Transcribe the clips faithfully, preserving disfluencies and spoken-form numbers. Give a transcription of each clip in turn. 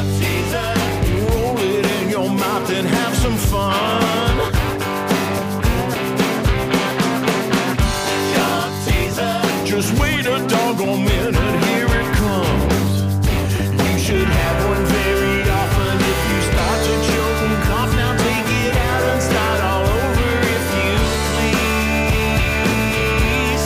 Roll it in your mouth and have some fun. Just wait a doggone minute, here it comes. You should have one very often. If you start to choke and cough, now take it out and start all over if you please.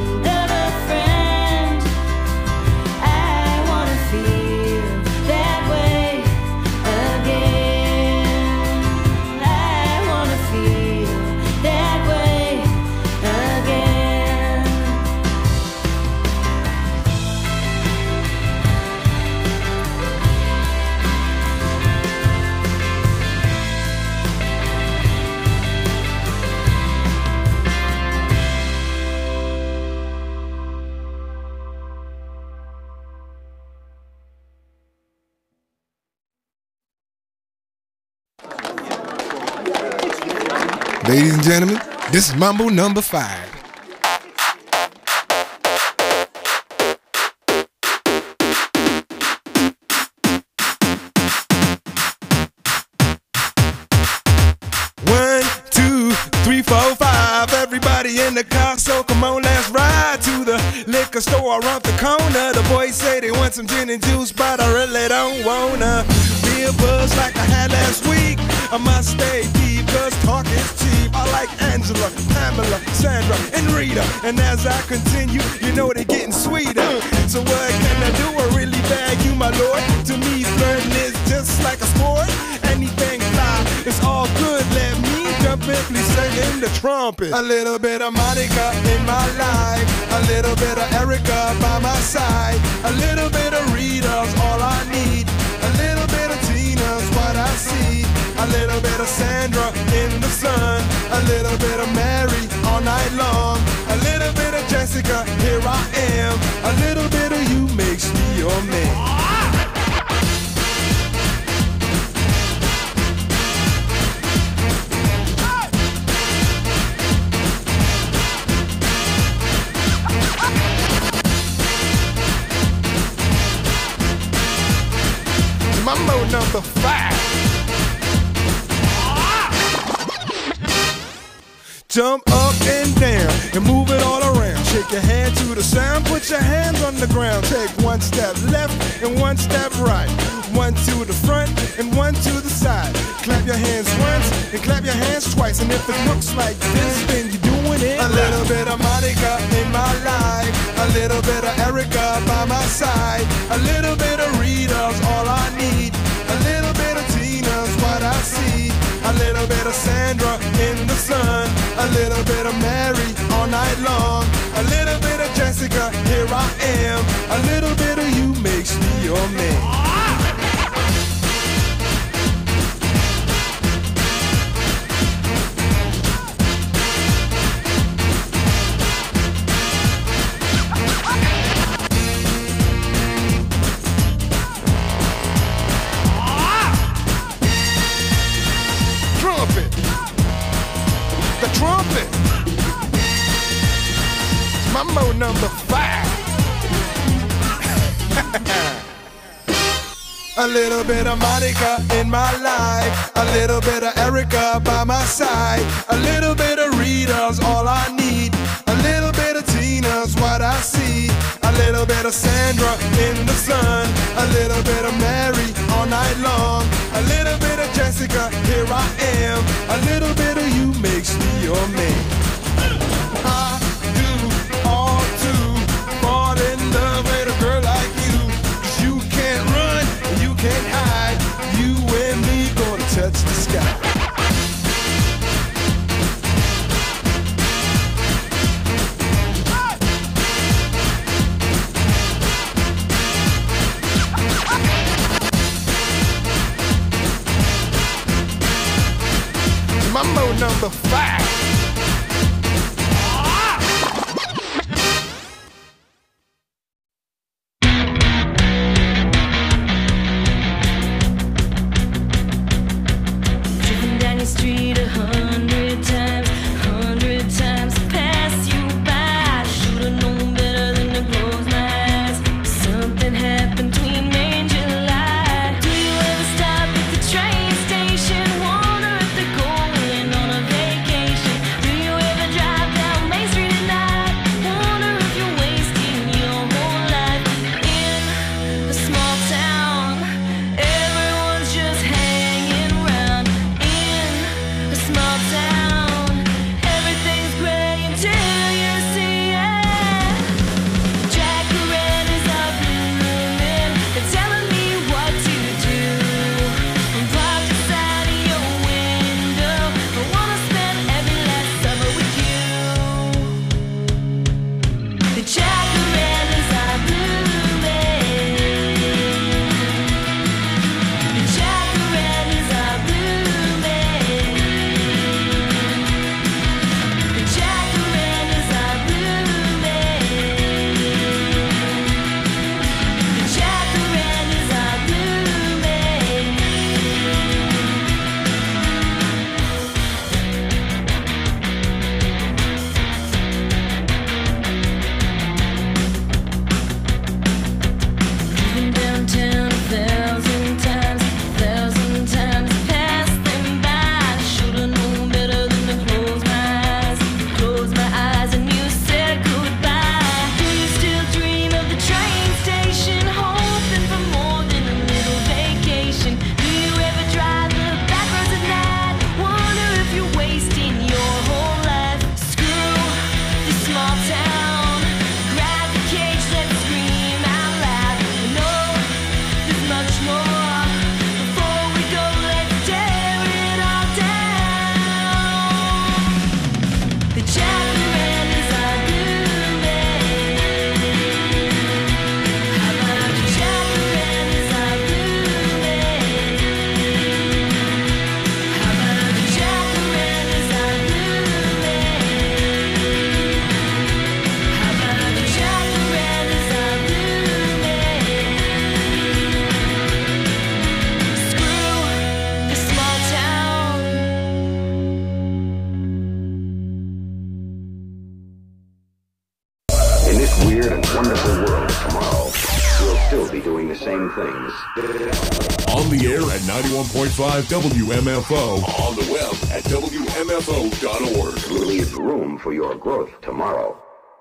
That Ladies and gentlemen, this is Mambo number five. One, two, three, four, five. Everybody in the car, so come on, let's ride to the liquor store around the corner. The boys say they want some gin and juice, but I really don't wanna be a buzz like I had last week. I must stay deep, cause talk is cheap. I like Angela, Pamela, Sandra, and Rita. And as I continue, you know they're getting sweeter. So what can I do? I really bag you, my lord. To me, flirting is just like a sport. Anything fly, it's all good. Let me jump in, please sing in the trumpet. A little bit of Monica in my life, a little bit of Erica by my side, a little bit of Rita's all I need, a little bit of Tina's what I see, a little bit of Sandra in the sun, a little bit of Mary all night long, a little bit of Jessica, here I am, a little bit of you makes me your man. Mambo number five. Jump up and down and move it all around. Shake your hand to the sound, put your hands on the ground. Take one step left and one step right. One to the front and one to the side. Clap your hands once and clap your hands twice. And if it looks like this, then you're doing it. A little bit of Monica in my life, a little bit of Erica by my side, a little bit of Rita's all I need, a little bit of Tina's what I see, a little bit of Sandra in the sun, a little bit of Mary all night long, a little bit of Jessica, here I am, a little bit of you makes me your man. The trumpet. Mambo number five. A little bit of Monica in my life, a little bit of Erica by my side, a little bit of Rita's all I need, a little bit of Tina's what I see, a little bit of Sandra in the sun, a little bit of Mary all night long, a little bit of Jessica, here I am, a little bit of you makes me your man. I do all to fall in love with a girl like you, 'cause you can't run, you can't hide, you and me gonna touch the sky. Mambo number five. Driven down your street a hundred times, hundred times to pass you by. Should've known better than to close my eyes. Something happened between May and July. Do you ever stop at the train station? Wonder if they're going on a vacation. Do you ever drive down Main Street at night? Wonder if you're wasting your whole life in a small town. Everyone's just hanging around in a small town. things. On the air at ninety-one point five W M F O. On the web at W M F O dot org. Leave room for your growth tomorrow.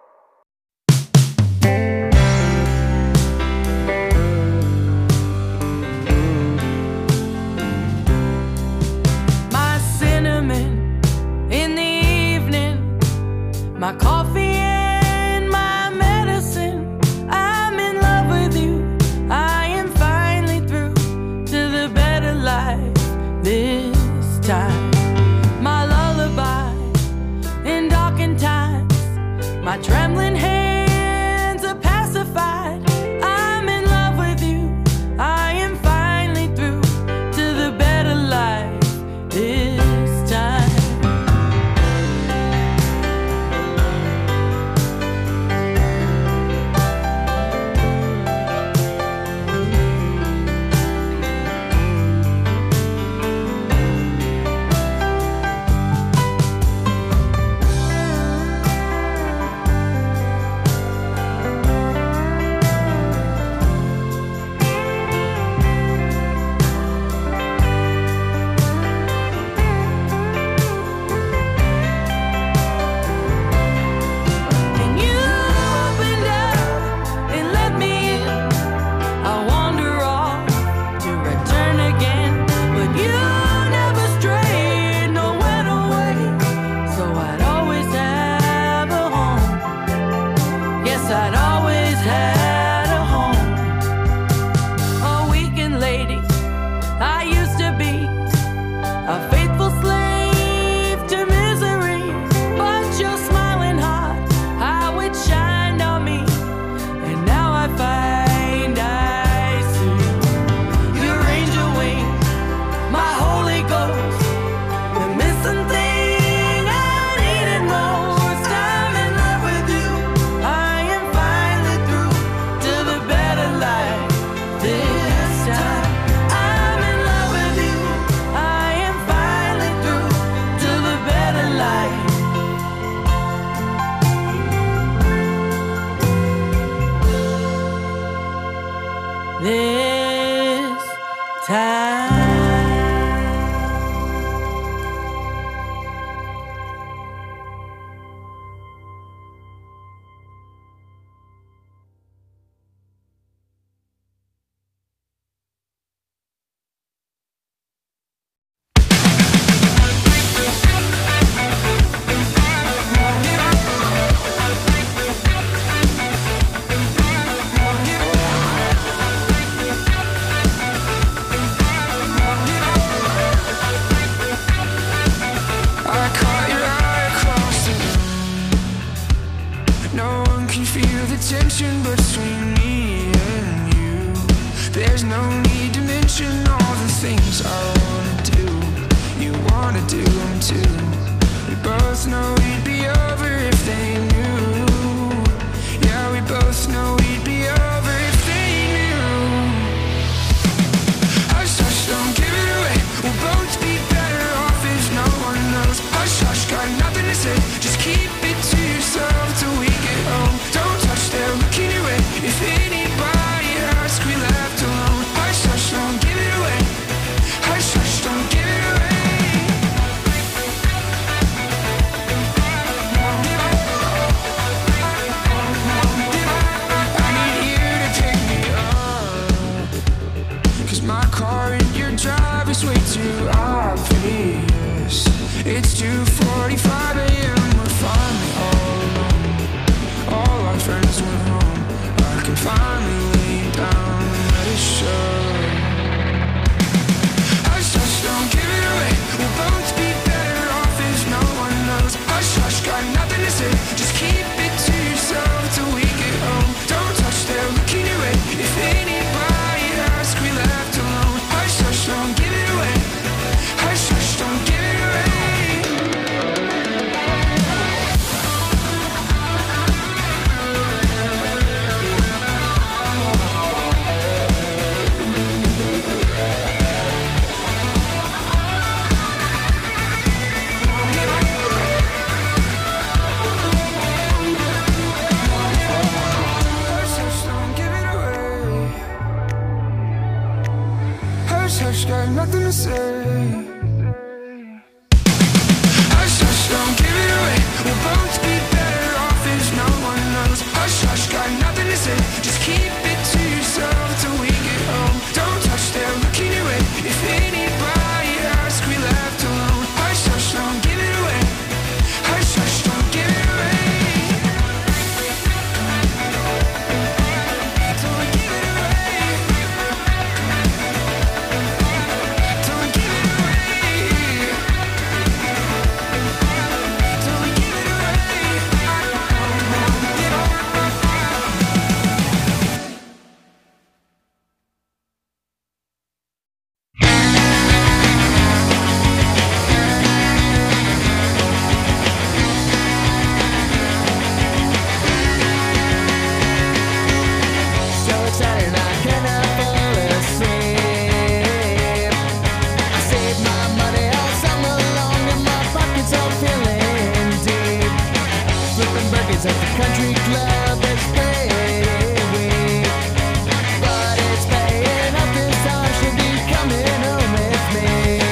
My cinnamon in the evening, my coffee and my medicine. I'm in love with you. I am finally through to the better life this time. My lullaby in darkened times, my trembling hands are pacified. I'm in love with you. I am finally through to the better life this time. And you opened up and let me in. I wander off to return again, but you never strayed, no went away. So I'd always have a home. Yes, I'd always had a home. A weekend lady, I used to be a faithful slave to misery, but your smiling heart, how it shined on me, and now I find I see your angel wings, my Holy Ghost, the missing thing I needed most. I'm in love with you. I am finally through to the better life this time. I'm in love with you. I am finally through to the better life. This time. I caught your eye across the room. No one can feel the tension between me and you. There's no need to mention all the things I wanna do. You wanna do them too. We both know we'd be over if they knew. Yeah, we both know we'd be over if they knew. Hush, hush, don't give it away. We'll both be better off if no one knows. Hush, hush, got nothing to say. Just keep it to yourself till we get home. Don't touch, they're looking your way. If anybody asks, we left alone. Hush, hush, don't give it away. Hush, hush, don't give it away. I need you to pick me up, 'cause my car in your drive is way too obvious. It's two forty-five a m, we're finally all alone. All our friends went home. I can finally lay down and let it show. Hush, hush, don't give it away. We'll both be better off if no one knows. Hush, hush, got nothing to say. Just keep it to yourself till we get home. Don't touch, they're looking your way. If anybody asks, we left alone. Hush, hush, don't give it away. Hush, hush, don't give it away. hush, got nothing to say. Hush, hush, don't give it away. We'll both be better off if no one knows. Hush, hush, got nothing to say. Just keep it to yourself till we get home. Don't touch, they're looking away. If anybody asks, we left alone. Hush, hush, don't give it away. Hush, hush, don't give it away. Don't give it away. Don't give it away. Don't give it so excited I cannot fall asleep. I saved my money all summer long and my pockets all feeling deep. Flipping burgers at the country club, it's pretty weak, but it's paying up this time. She'll be coming home with me.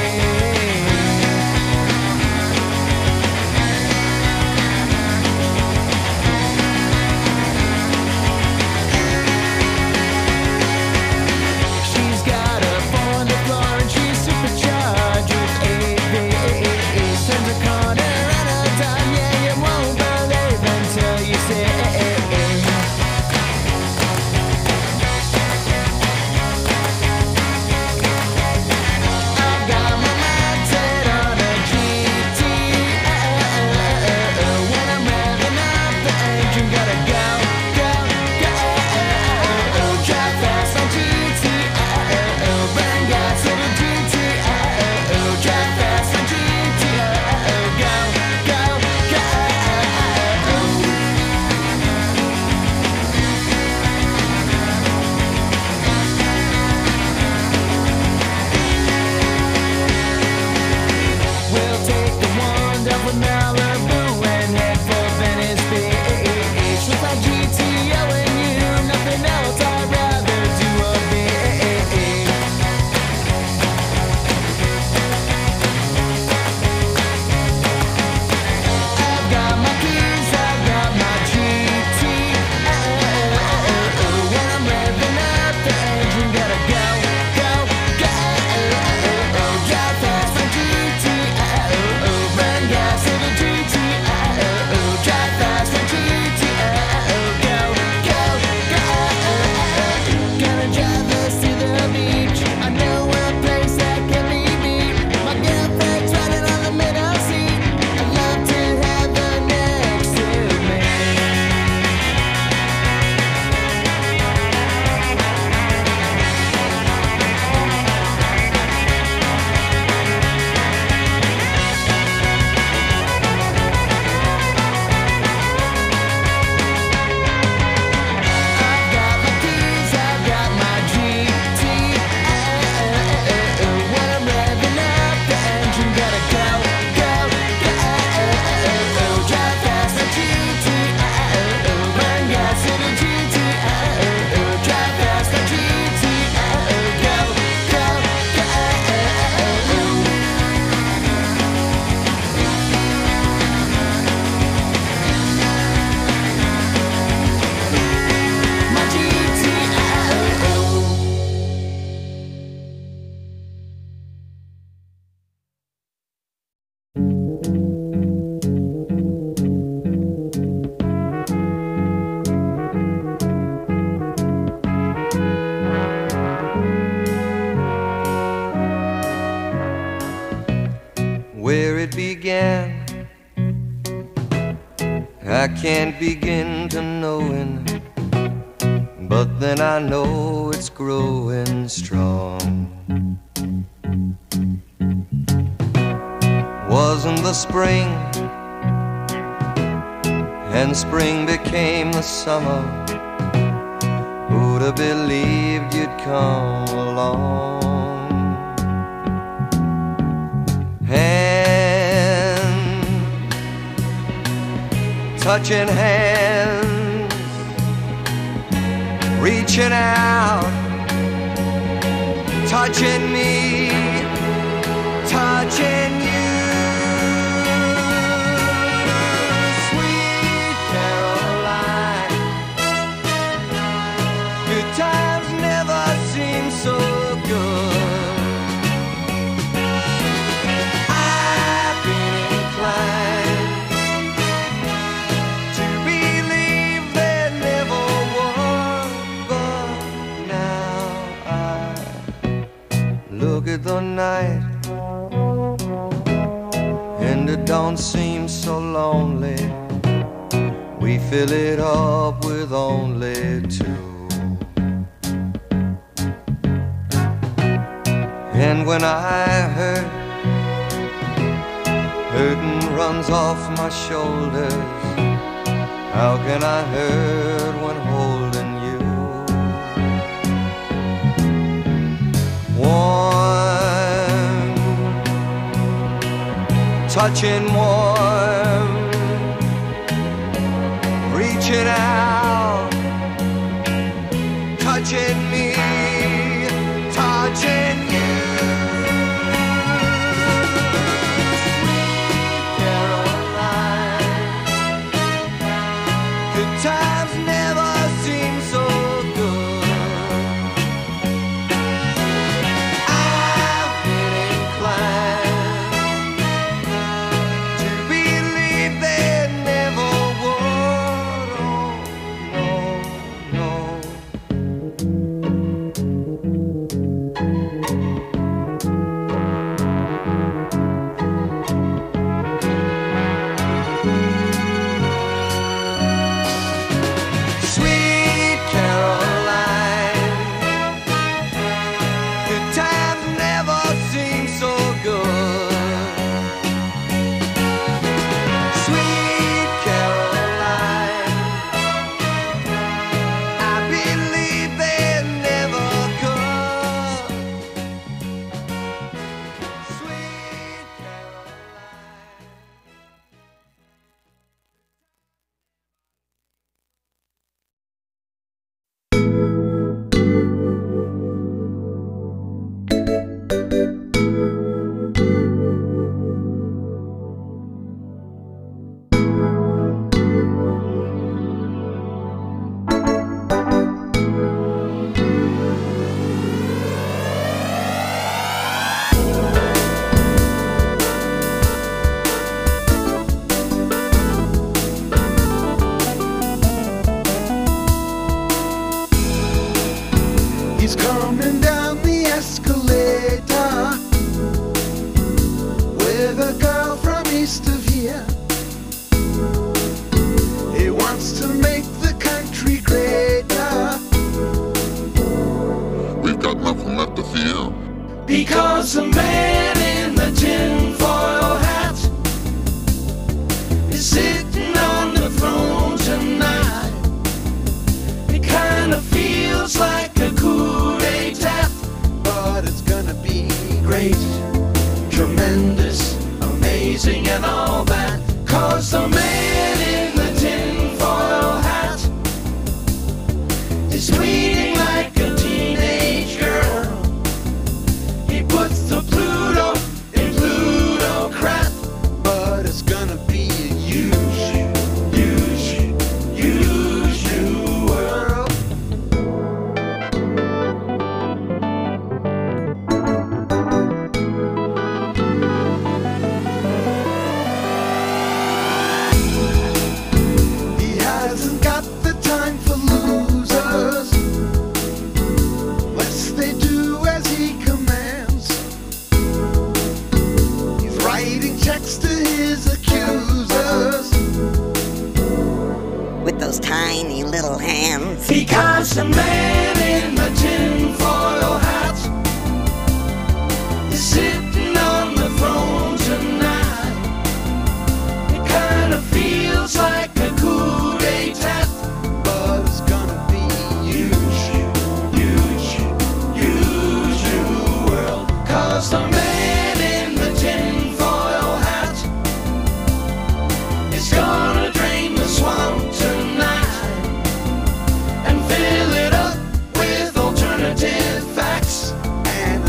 She's got a four on the floor and she's supercharged with A V. Turns a corner and a dime, yeah, you won't believe until you see. I've got my mind set on a G T. When I'm revving up the engine, gotta go, go, go. Drive fast on G T. Burn gas in a G T. Drive fast on G T. Go, go, go. We'll take the wand up with Malibu and head for Venice Beach. With my G T O and you, nothing else I'd rather do a bit. I've got my keys, I've got my G T. When I'm revving up the engine, gotta go, go, go. Drive fast on G T. Burn gas in a G T. Drive fast on G T. Go, go, go. Gonna drive us to the beach. I know a place that can be beat. My girlfriend's riding on the middle seat. I'd love to have her next to me. I've got my keys, I've got my G T. When I'm revving up the engine, gotta go, go, go. Drive fast on G T. Burn gas in a G T. Drive fast on G T. Go, go, go. My G T. Where it began, I can't begin to knowing, but then I know it's growing strong. Wasn't the spring, and spring became the summer. Who'd have believed you'd come along? Hand, touching hands, reaching out touching me, touching you. Sweet Caroline, good times never seem so good. I've been inclined to believe there never was, but now I look at the night and it don't seem so lonely. We fill it up with only two. And when I hurt, hurting runs off my shoulders. How can I hurt when holding you? Warm, touching warm, reaching out, touching me, touching you. Times never seem so good. I've been inclined to believe there never was. Oh, no, Sweet Caroline, good times never seem so good. Sweet Caroline, I believe they never could. Sweet Caroline. He's coming down the escalator with a girl from east of here. He wants to make the country greater. We've got nothing left to fear. Because the man in the tinfoil hat is sitting on the throne tonight. It kind of feels like a coup d'etat, But it's gonna be great, tremendous, amazing and all that. Cause the man in the tinfoil hat is bleeding like a teenage girl. He puts the Pluto in Plutocrat. but it's gonna be a huge, Huge, huge new world. He hasn't got the time for losers, lest they do as he commands. He's writing checks to his accusers with those tiny little hands. Because the man in the tinfoil hat is sitting on the throne tonight. It kind of feels like a coup d'etat, but it's gonna be huge, huge, huge new world. Cause the man in the tinfoil hat is gonna drain the swamp tonight and fill it up with alternative facts. and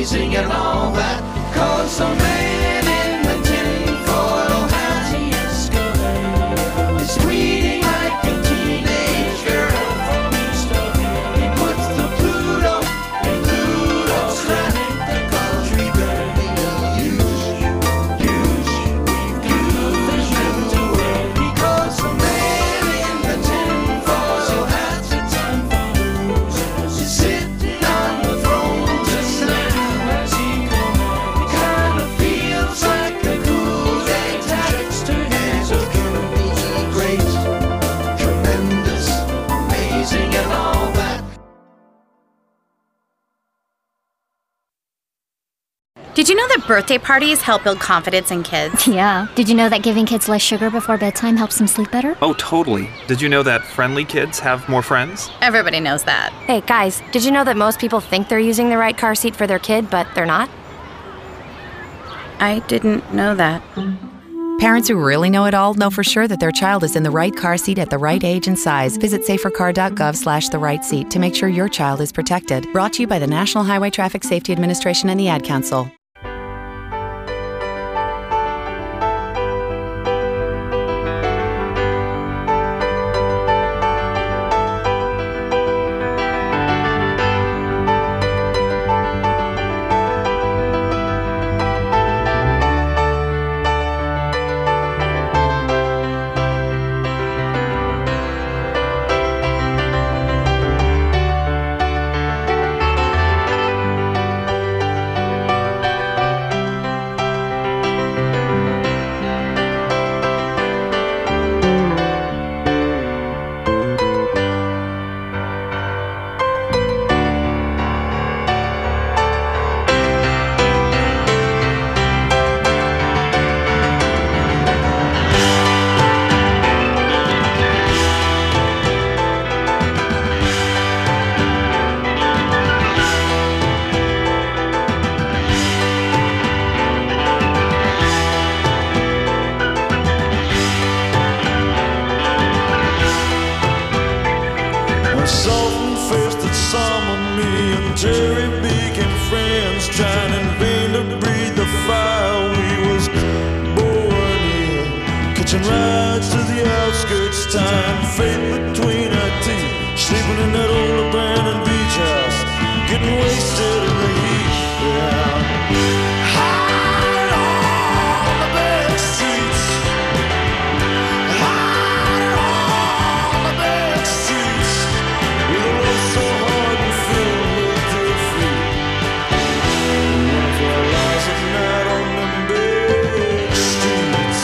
amazing and all that. Cause the man in the tinfoil hat is tweeting like a teenage girl. He puts the Pluto in Pluto's lap. Cause we better be huge, huge, huge in the world. Because the man in the tinfoil hat is sitting on the throne tonight. He kinda feels like a cool day tap. And it's gonna be great, tremendous, amazing and all that. Did you know that birthday parties help build confidence in kids? Yeah. Did you know that giving kids less sugar before bedtime helps them sleep better? Oh, totally. Did you know that friendly kids have more friends? Everybody knows that. Hey, guys, did you know that most people think they're using the right car seat for their kid, but they're not? I didn't know that. Parents who really know it all know for sure that their child is in the right car seat at the right age and size. Visit safercar.gov slash the right seat to make sure your child is protected. Brought to you by the National Highway Traffic Safety Administration and the Ad Council. A salt-infested summer, me and Jerry became friends, trying in vain to breathe the fire we was born in. Catching rides to the outskirts, tying fate between our teeth, sleeping in that old abandoned beach house, getting wasted in the heat. Yeah. High on the back streets, high on the back streets. With a love so hard and filled with defeat. One for our lives at night on them big streets.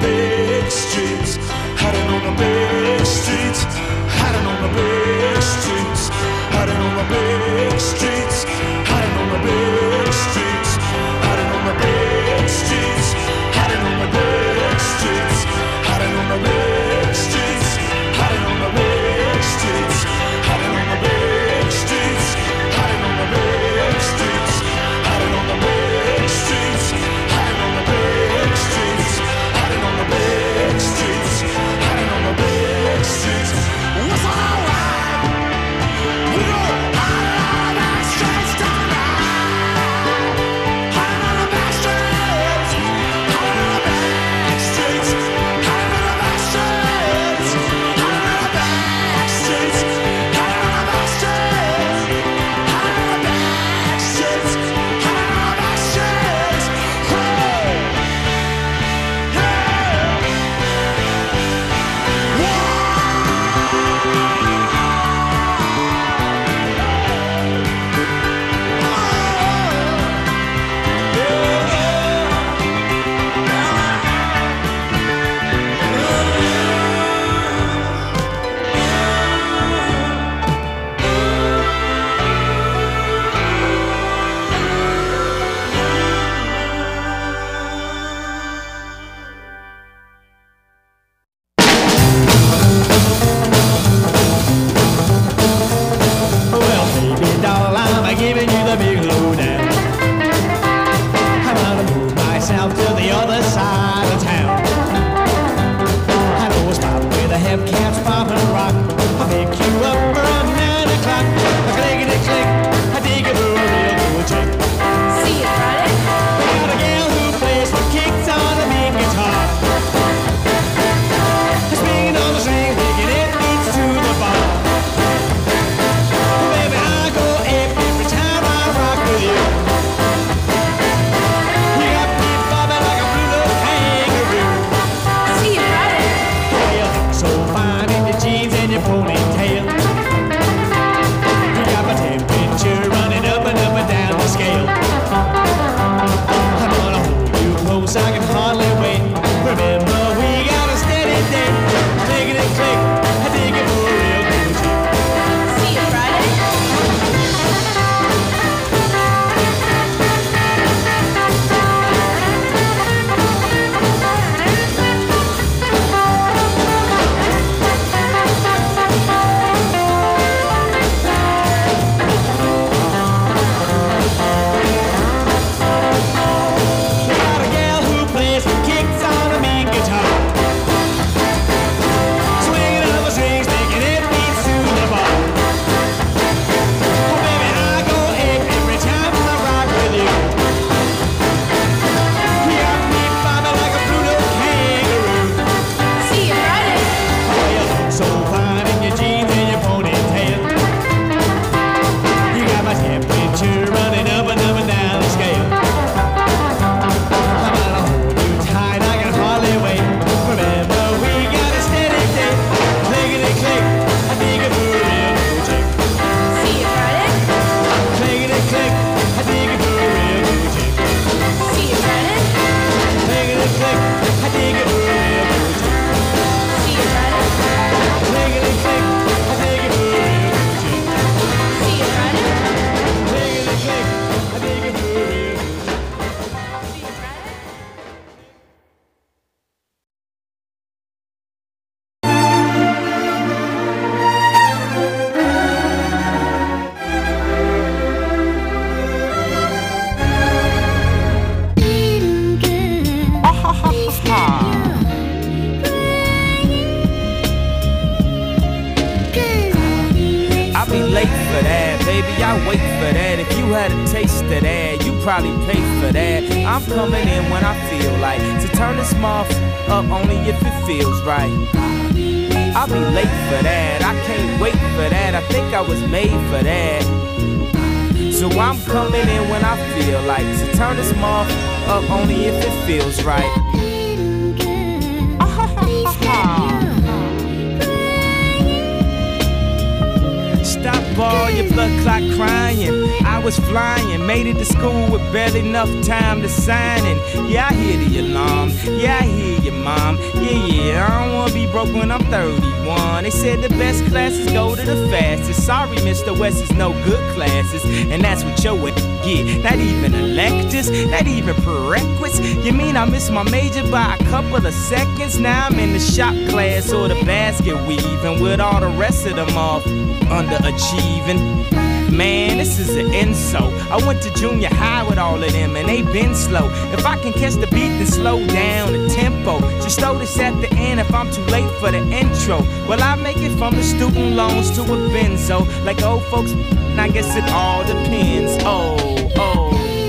big streets, hiding on the big streets, hiding on the big streets, hiding on the big streets, hiding on the big streets, hiding on the big streets, hiding on the big streets, hiding on the big streets, hiding on the big streets, hiding on the big streets, hiding on the big streets, hiding on the big streets, hiding on the big streets, hiding on the big streets, hiding on the big streets. What's alright? We go hiding on the back streets tonight. Hiding on the back streets, hiding on the back streets, hiding on the back streets, hiding on the back streets, hiding on the back streets, hiding on the back streets, hiding on the back streets. Hey, well, baby doll, I'm giving you the big lowdown. I'm gonna move myself to the other side of town. I know a spot where they have cats pop and rock. I'll pick you up around nine o'clock. Clickety click, I dig it for a real cool chick. See you Friday. We got a gal who plays the kicks on a mean guitar. Swinging on the string, making it beats to the bar. Baby, I go ape every time I rock with you. You got me bobbing like a blue little kangaroo. See you Friday. Oh, you look so fine in your jeans and your ponytail. You got my temperature running up and up and down the scale. I'm gonna hold you close, I can hardly wait. Remember, we got a steady date. Click it, click, I dig it for a real cool chick. See you Friday. We got a gal who plays the kicks on a mean guitar. Swinging on the strings, making it beats to the bar. Oh, baby, I go ape every time I rock with you. You got me bobbing like a blue little kangaroo. See you Friday. Oh, you look so fine in your jeans and your ponytail. You got my temperature running up and up and down the scale. I'm gonna hold you tight, I can hardly wait. Remember, we got a steady date. Clickety click, I dig it for a real cool chick. See you Friday. Clickety click, I dig it for a real cool chick. See you Friday. Clickety click, I dig it for a real cool chick. See you Friday. Clickety click, I dig it for a real cool chick. See you Friday. Clickety click, I dig it for a real cool chick. See you Friday. I'll be late for that, baby, I wait for that. If you had a taste of that, you probably pay for that. I'm coming in when I feel like to turn this muff up only if it feels right. I'll be late for that, I can't wait for that. I think I was made for that. So I'm coming in when I feel like to turn this muff up only if it feels right. Stop all your blood clot crying. I was flying, made it to school with barely enough time to sign. And yeah, I hear the alarm. Yeah, I hear you, mom. Yeah, yeah, I don't wanna be broke when I'm thirty-one. They said the best classes go to the fastest. Sorry, Mister West is no good classes, and that's what your get. Not even electives, not even prerequisites. You mean I missed my major by a couple of seconds? Now I'm in the shop class or the basket weaving with all the rest of them off underachieving. Man, this is an insult. I went to junior high with all of them and they been slow. If I can catch the beat, then slow down the tempo. Just throw this at the end if I'm too late for the intro. Well, I make it from the student loans to a benzo. Like old folks, I guess it all depends. Oh, oh.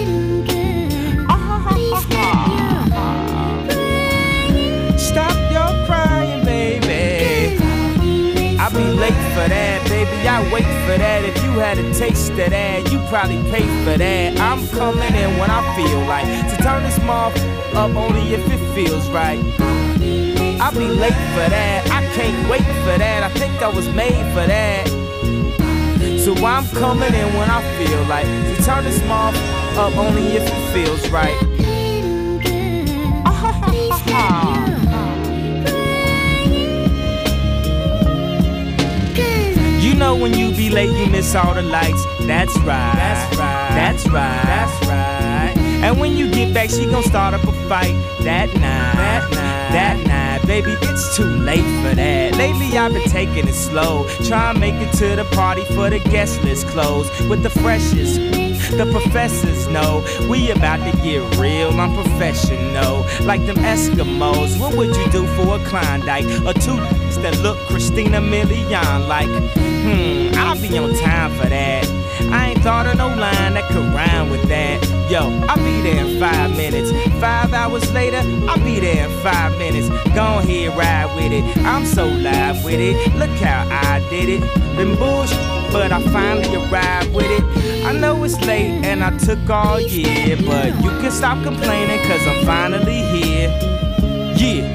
Stop your crying, baby. I'll be late for that, baby. I wait for that. If you had a taste of that, you probably pay for that. I'm coming in when I feel like to turn this mouth up only if it feels right. I'll be late for that. I can't wait for that. I think I was made for that. So I'm coming in when I feel like to turn this mouth up only if it feels right. You know when you be late, you miss all the lights. That's right. That's right. That's right. That's right. And when you get back, she gon' start up a fight. That night. That night. That night. Baby, it's too late for that. Lately I've been taking it slow. Try and make it to the party for the guest list closed with the freshest. The professors know we about to get real unprofessional, like them Eskimos. What would you do for a Klondike or two that look Christina Milian like? Hmm, I'll be on time for that. I ain't thought of no line that could rhyme with that. Yo, I'll be there in five minutes. Five hours later, I'll be there in five minutes. Go ahead, ride with it. I'm so live with it. Look how I did it. Been bullshit, but I finally arrived with it. I know it's late and I took all year, but you can stop complaining cause I'm finally here. Yeah.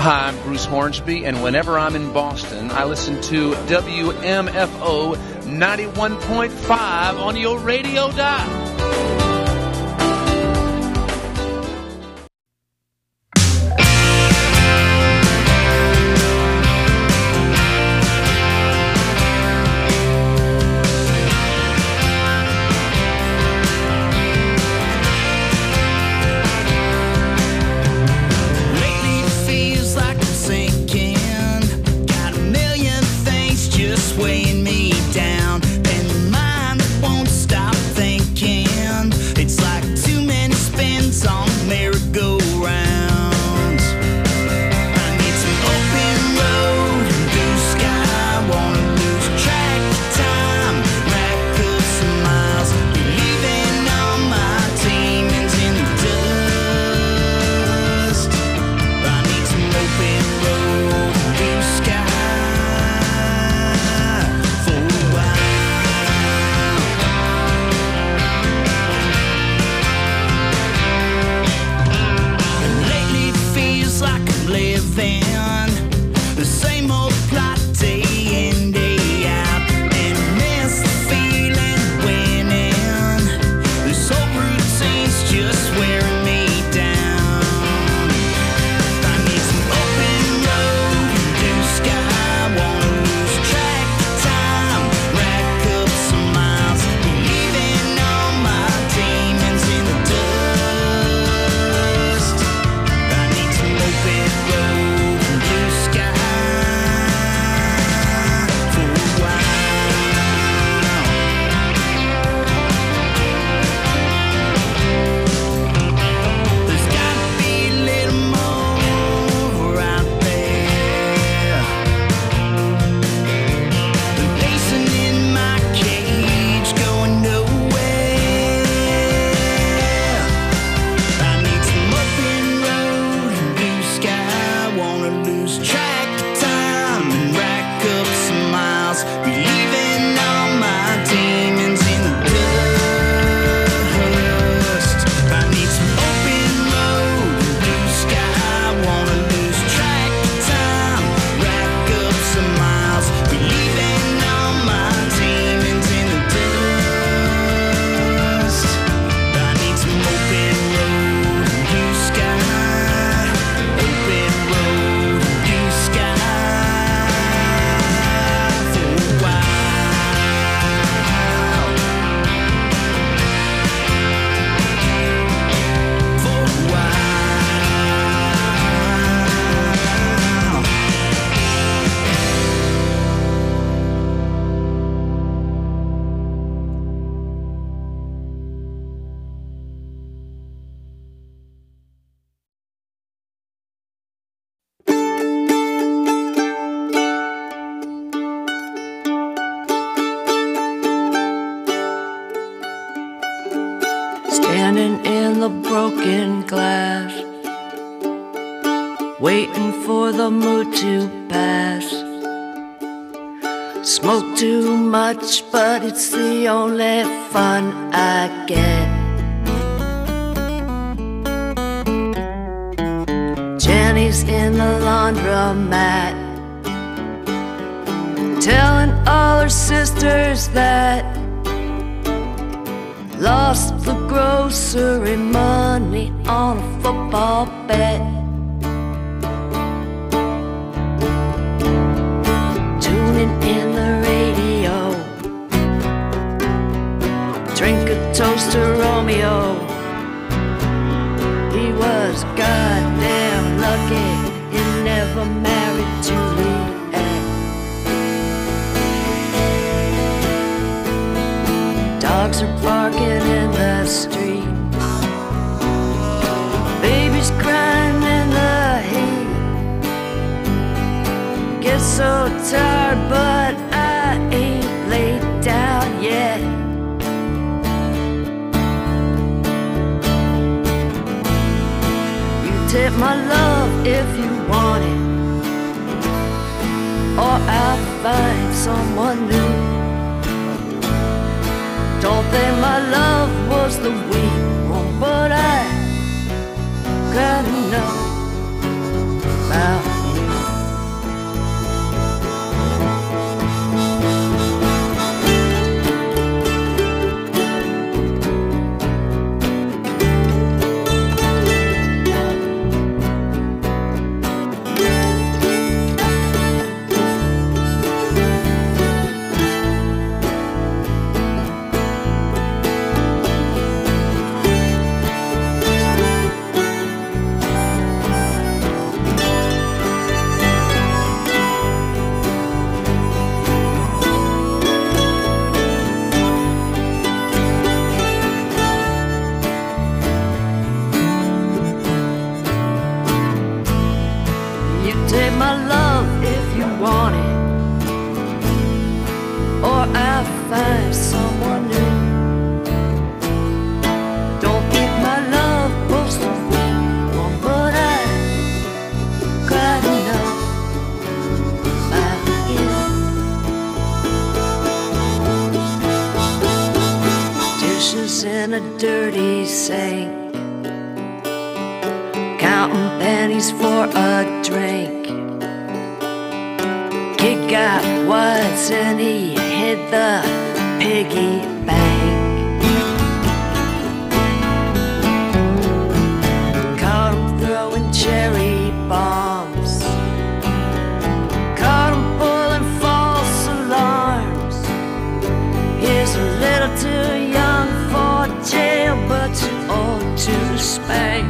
Hi, I'm Bruce Hornsby, and whenever I'm in Boston, I listen to W M F O ninety-one point five on your radio dial. Weighing me down, and the mind that won't stop thinking. It's like too many spins on merry-go-rounds. I need some open road and blue sky. Wanna lose track of time, rack up some miles, leaving all my demons in the dust. I need some open road and blue sky. Living the same old plot day in, day out, and miss the feeling of winning. This whole routine's just wearing me down. I need some open road and blue sky. Wanna lose track of time, rack up some miles, leaving all my demons in the dust. I need some open road and blue sky for a while. There's gotta be a little more out there than pacing in my cage, going nowhere. I need some open road and blue sky. Wanna lose track of time and rack up some miles, be leaving all my demons in the dust. I need some open road and blue sky. Wanna lose track of time, rack up some miles, be leaving all my demons in the dust. I need some open road and blue sky. Open road and blue sky for a while. For a while. Standing in the broken glass, waiting for the mood to pass. Smoke too much, but it's the only fun I get. Jenny's in the laundromat, telling all her sisters that lost the grocery money on a football bet. Tuning in the radio, drink a toast to Romeo. He was goddamn lucky he never married Juliet. Dogs are barking in the street, babies crying in the heat. Get so tired, but I ain't laid down yet. You take my love if you want it, or I'll find someone new. Don't think my love was the weak one, but I gotta know about Take my love if you want it, or I'll find someone new. Don't think my love was the one, but I cried enough about you. Dishes in a dirty sink, counting pennies for a drink. Kid got wise and he hit the piggy bank. Caught him throwing cherry bombs, caught him pulling false alarms. He's a little too young for jail, but too old to spank.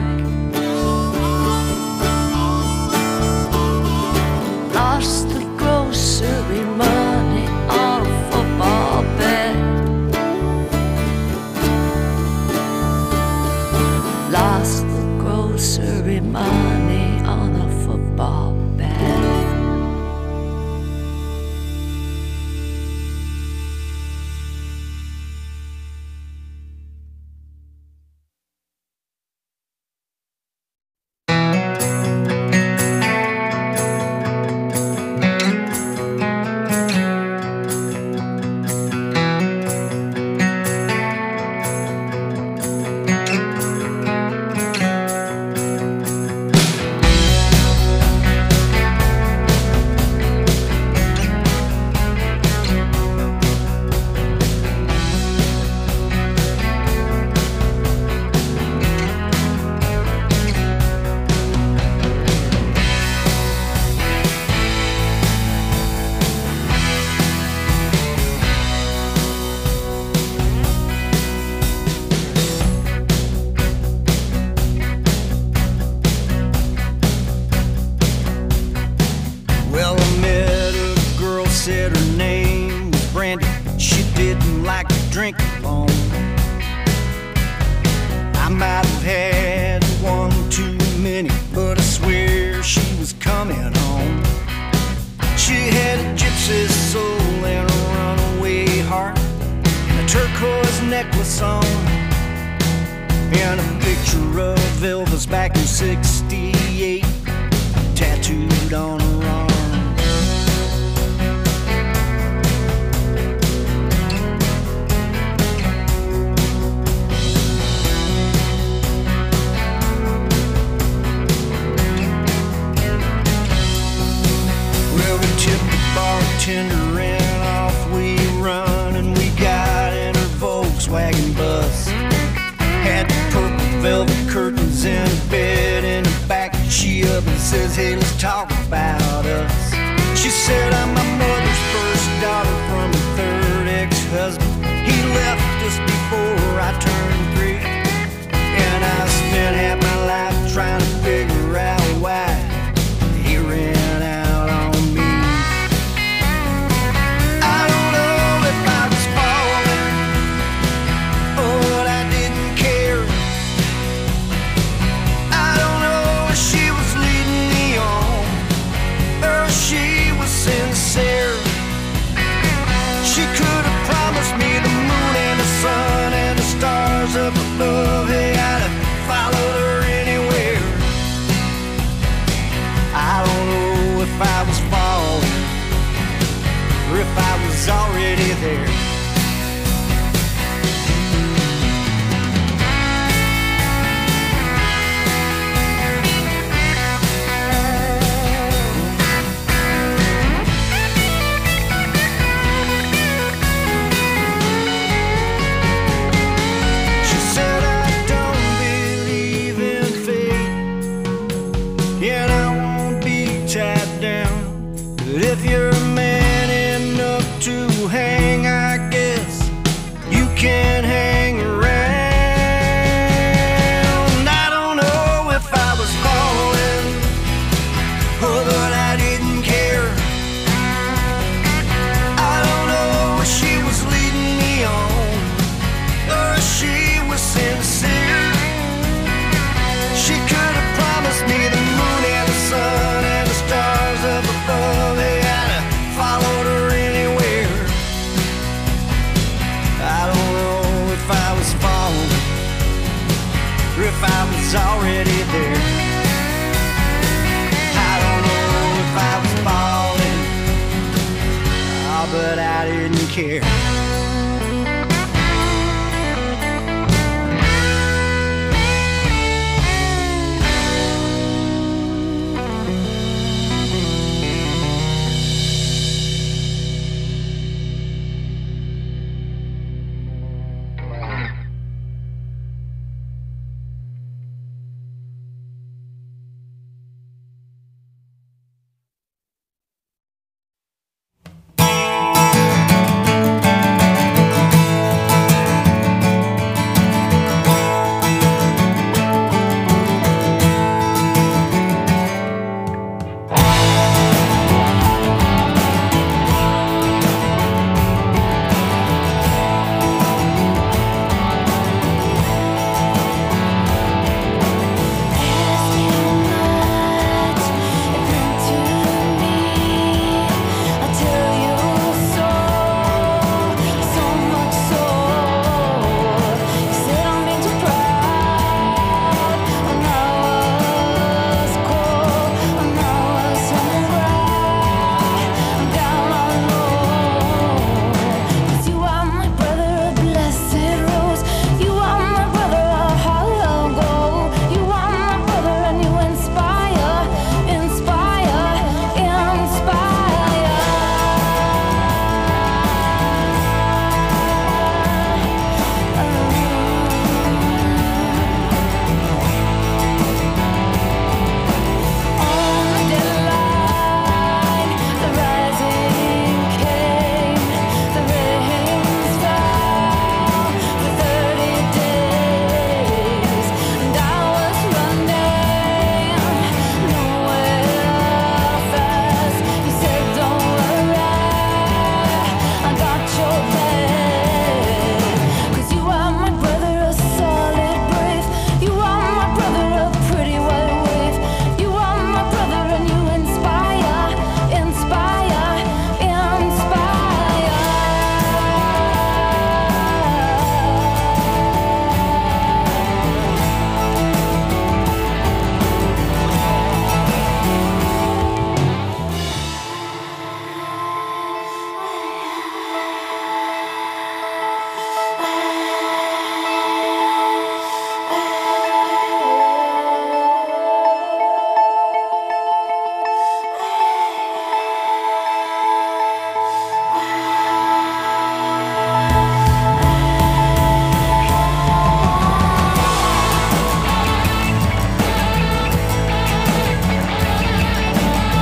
Lost the grocery money on a football bet. Lost the grocery money on a football bet. She could have promised me the moon and the sun and the stars. was already there. I don't know if I was falling, oh, but I didn't care.